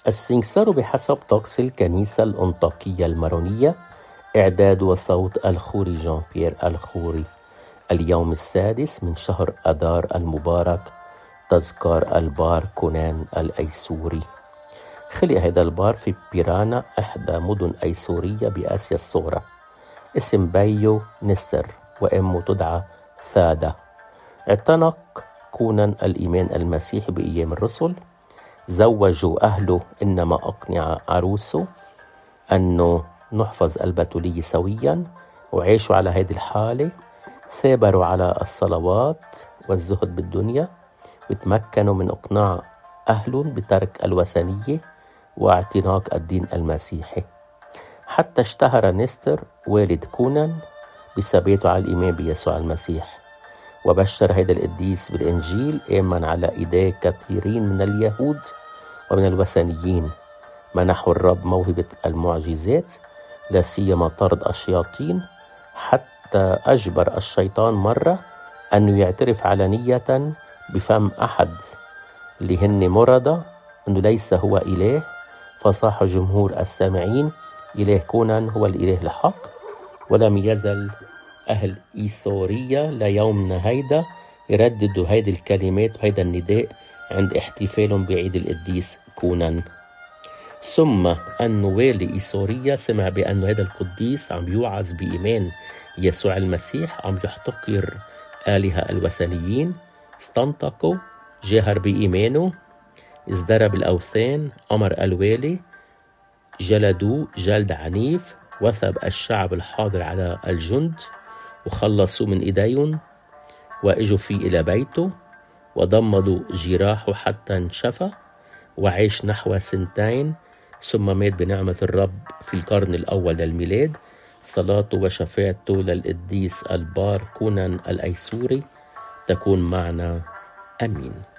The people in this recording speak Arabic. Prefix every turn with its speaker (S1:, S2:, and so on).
S1: السنكسار بحسب طقس الكنيسة الأنطاكية المارونية، إعداد وصوت الخوري جان بيير الخوري. اليوم السادس من شهر أذار المبارك، تذكار البار كونان الأيسوري. خلق هذا البار في بيرانا، إحدى مدن أيسورية بآسيا الصغرى. اسم بيو نستر وأمه تدعى ثادة. اعتنق كونان الإيمان المسيحي بأيام الرسل. زوجوا أهله، إنما أقنع عروسه أنه نحفظ البتولية سويا، وعيشوا على هذه الحالة. ثابروا على الصلوات والزهد بالدنيا، وتمكنوا من إقناع أهلهم بترك الوثنية واعتناق الدين المسيحي، حتى اشتهر نستر والد كونان بثباته على الإيمان بيسوع المسيح. وبشر هذا القديس بالإنجيل، آمن على إيديه كثيرين من اليهود ومن الوثنيين. منحوا الرب موهبة المعجزات، لا سيما طرد الشياطين، حتى أجبر الشيطان مرة أنه يعترف علنية بفم أحد اللي هن مرضى أنه ليس هو إله. فصاح جمهور السامعين إله كونان هو الإله الحق. ولم يزل أهل إيسوريا ليومنا هيدا يرددوا هيدي الكلمات وهيدا النداء عند احتفالهم بعيد القديس كونان. ثم أن والي إيسوريا سمع بأن هذا القديس عم يوعظ بإيمان يسوع المسيح، عم يحتقر آلهة الوثنيين. استنطقوا، جاهر بإيمانه، ازدرب الأوثان، أمر الوالي جلدوه جلد عنيف، وثب الشعب الحاضر على الجند وخلصوا من إيديهم، وإجوا فيه إلى بيته وضمدوا جراحه حتى انشفى، وعيش نحو 2 ثم مات بنعمة الرب في القرن الأول للميلاد. صلاته وشفاعته للقديس البار كونان الأيسوري تكون معنا. أمين.